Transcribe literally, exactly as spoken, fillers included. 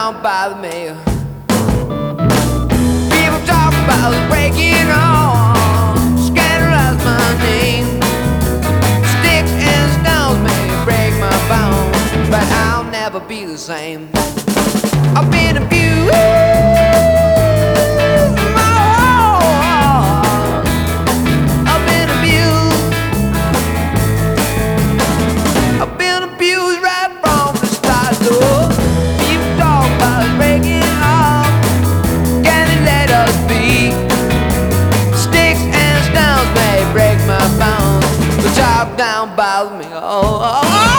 don't bother me. People talk about breaking on, scandalize my name. Sticks and stones may break my bones, but I'll never be the same. I've been abused. Break my bones, but talk down bother me. Oh, oh, oh.